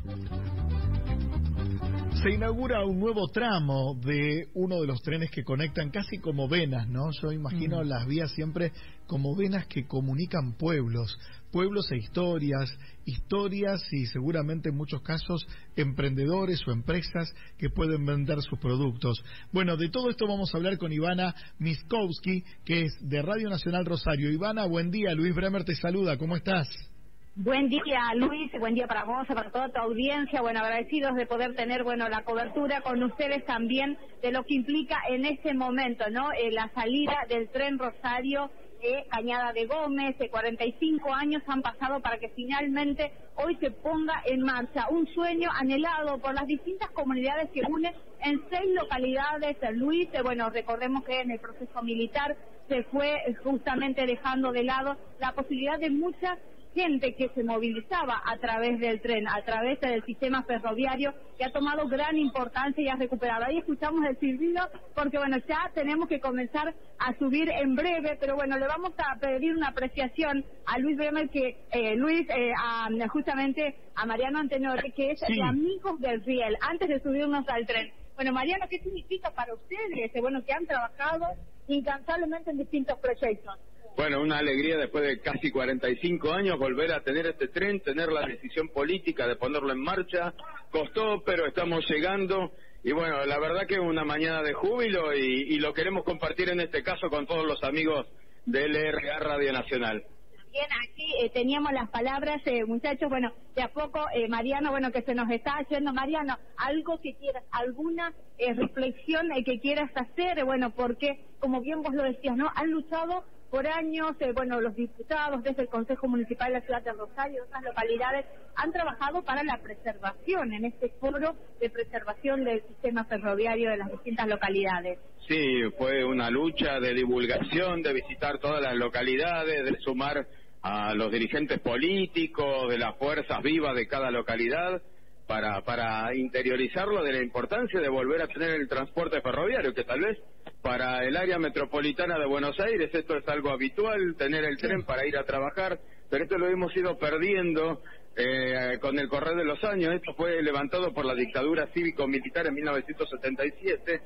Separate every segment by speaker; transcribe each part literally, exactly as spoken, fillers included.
Speaker 1: Se inaugura un nuevo tramo de uno de los trenes que conectan casi como venas, ¿no? Yo imagino mm. las vías siempre como venas que comunican pueblos, pueblos e historias, historias y seguramente en muchos casos emprendedores o empresas que pueden vender sus productos. Bueno, de todo esto vamos a hablar con Ivana Miskowski, que es de Radio Nacional Rosario. Ivana, buen día, Luis Bremer te saluda, ¿cómo estás?
Speaker 2: Buen día, Luis, buen día para vos, para toda tu audiencia, bueno, agradecidos de poder tener, bueno, la cobertura con ustedes también de lo que implica en este momento, ¿no?, eh, la salida del tren Rosario, eh, Cañada de Gómez, de cuarenta y cinco años han pasado para que finalmente hoy se ponga en marcha un sueño anhelado por las distintas comunidades que unen en seis localidades, Luis, eh, bueno, recordemos que en el proceso militar se fue justamente dejando de lado la posibilidad de muchas gente que se movilizaba a través del tren, a través del sistema ferroviario, que ha tomado gran importancia y ha recuperado. Ahí escuchamos el silbido, porque bueno, ya tenemos que comenzar a subir en breve, pero bueno, le vamos a pedir una apreciación a Luis Bremer, que eh, Luis, eh, a, justamente a Mariano Antenore, que es sí. de Amigos del Riel, antes de subirnos al tren. Bueno, Mariano, ¿qué significa para ustedes, bueno, que han trabajado incansablemente en distintos proyectos?
Speaker 3: Bueno, una alegría después de casi cuarenta y cinco años volver a tener este tren, tener la decisión política de ponerlo en marcha. Costó, pero estamos llegando. Y bueno, la verdad que es una mañana de júbilo y, y lo queremos compartir en este caso con todos los amigos de L R A Radio Nacional.
Speaker 2: Bien, aquí eh, teníamos las palabras, eh, muchachos, bueno, de a poco, eh, Mariano, bueno, que se nos está yendo. Mariano, algo que quieras, alguna eh, reflexión eh, que quieras hacer, bueno, porque, como bien vos lo decías, ¿no?, han luchado por años, eh, bueno, los diputados desde el Consejo Municipal de la Ciudad de Rosario y otras localidades han trabajado para la preservación, en este foro de preservación del sistema ferroviario de las distintas localidades.
Speaker 3: Sí, fue una lucha de divulgación, de visitar todas las localidades, de sumar a los dirigentes políticos, de las fuerzas vivas de cada localidad, para para interiorizarlo de la importancia de volver a tener el transporte ferroviario, que tal vez para el área metropolitana de Buenos Aires esto es algo habitual, tener el tren para ir a trabajar, pero esto lo hemos ido perdiendo eh, con el correr de los años. Esto fue levantado por la dictadura cívico-militar en mil novecientos setenta y siete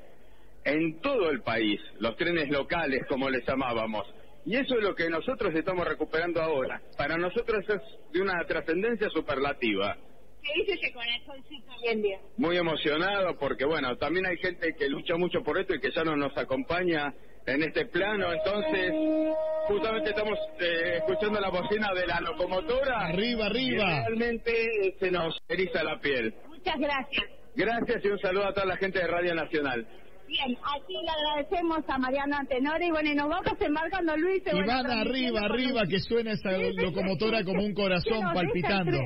Speaker 3: en todo el país, los trenes locales, como les llamábamos. Y eso es lo que nosotros estamos recuperando ahora. Para nosotros es de una trascendencia superlativa.
Speaker 2: ¿Qué dice ese corazoncito hoy en día?
Speaker 3: Muy emocionado porque, bueno, también hay gente que lucha mucho por esto y que ya no nos acompaña en este plano. Entonces, justamente estamos eh, escuchando la bocina de la locomotora.
Speaker 1: Arriba, arriba.
Speaker 3: Y realmente se nos eriza la piel.
Speaker 2: Muchas gracias.
Speaker 3: Gracias y un saludo a toda la gente de Radio Nacional.
Speaker 2: Bien, aquí le agradecemos a Mariano Antenore y bueno, y nos vamos embarcando, Luis.
Speaker 1: Y
Speaker 2: bueno,
Speaker 1: van arriba, arriba, que suena esa locomotora como un corazón palpitando.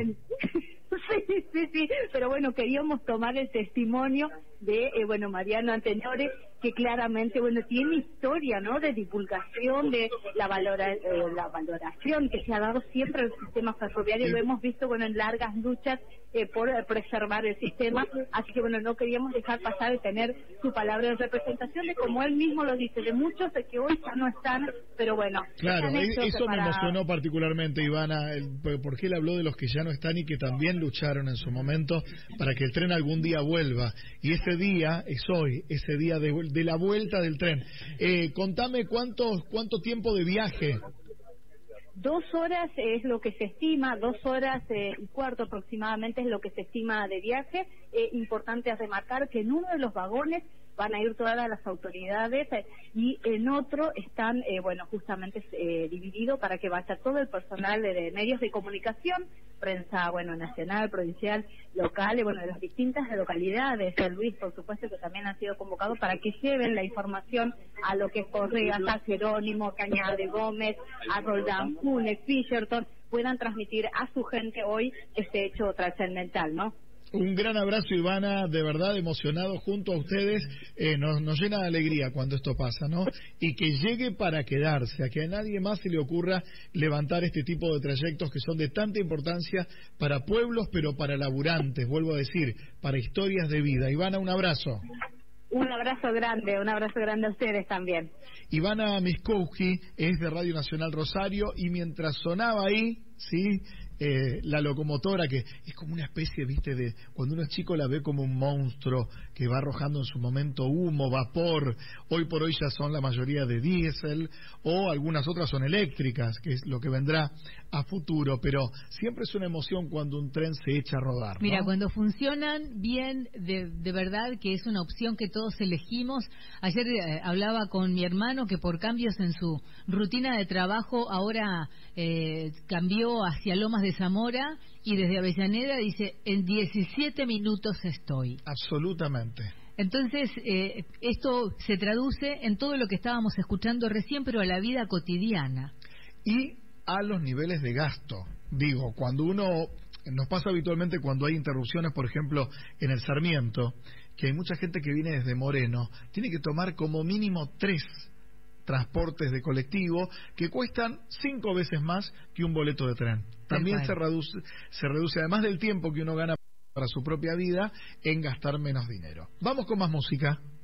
Speaker 2: Sí, sí, sí, pero bueno, queríamos tomar el testimonio de, eh, bueno, Mariano Antenore, que claramente, bueno, tiene historia, ¿no?, de divulgación, de la valora, eh, la valoración que se ha dado siempre al sistema ferroviario, sí. Lo hemos visto, bueno, en largas luchas eh, por eh, preservar el sistema, así que, bueno, no queríamos dejar pasar de tener su palabra de representación de, como él mismo lo dice, de muchos de que hoy ya no están, pero bueno.
Speaker 1: Claro, eso me para... emocionó particularmente, Ivana, el, porque él habló de los que ya no están y que también lucharon en su momento para que el tren algún día vuelva, y ese día es hoy, ese día de, de la vuelta del tren. Eh, contame cuánto, cuánto tiempo de viaje.
Speaker 2: Dos horas es lo que se estima, dos horas eh, y cuarto aproximadamente es lo que se estima de viaje. Eh, importante remarcar que en uno de los vagones van a ir todas las autoridades eh, y en otro están, eh, bueno, justamente eh, dividido para que vaya todo el personal de, de medios de comunicación, prensa, bueno, nacional, provincial, local, y bueno, de las distintas localidades. El Luis, por supuesto, que también han sido convocados para que lleven la información a lo que es Correa, San Jerónimo, Cañada de Gómez, a Roldán, Funes, Fisherton, puedan transmitir a su gente hoy este hecho trascendental, ¿no?
Speaker 1: Un gran abrazo, Ivana, de verdad emocionado junto a ustedes, eh, nos, nos llena de alegría cuando esto pasa, ¿no? Y que llegue para quedarse, a que a nadie más se le ocurra levantar este tipo de trayectos que son de tanta importancia para pueblos, pero para laburantes, vuelvo a decir, para historias de vida. Ivana, un abrazo.
Speaker 2: Un abrazo grande, un abrazo grande a ustedes también.
Speaker 1: Ivana Miskowski es de Radio Nacional Rosario y mientras sonaba ahí, sí, eh, la locomotora, que es como una especie, viste, de cuando uno es chico la ve como un monstruo que va arrojando en su momento humo, vapor. Hoy por hoy ya son la mayoría de diésel, o algunas otras son eléctricas, que es lo que vendrá a futuro, pero siempre es una emoción cuando un tren se echa a rodar, ¿no?
Speaker 4: Mira, cuando funcionan bien, de, de verdad que es una opción que todos elegimos. Ayer eh, hablaba con mi hermano que por cambios en su rutina de trabajo ahora eh, cambió hacia Lomas de Zamora y desde Avellaneda dice, en diecisiete minutos estoy.
Speaker 1: Absolutamente.
Speaker 4: Entonces, eh, esto se traduce en todo lo que estábamos escuchando recién, pero a la vida cotidiana.
Speaker 1: Y a los niveles de gasto. Digo, cuando uno, nos pasa habitualmente cuando hay interrupciones, por ejemplo, en el Sarmiento, que hay mucha gente que viene desde Moreno, tiene que tomar como mínimo tres transportes de colectivo que cuestan cinco veces más que un boleto de tren. También se reduce, se reduce, además del tiempo que uno gana para su propia vida, en gastar menos dinero. Vamos con más música.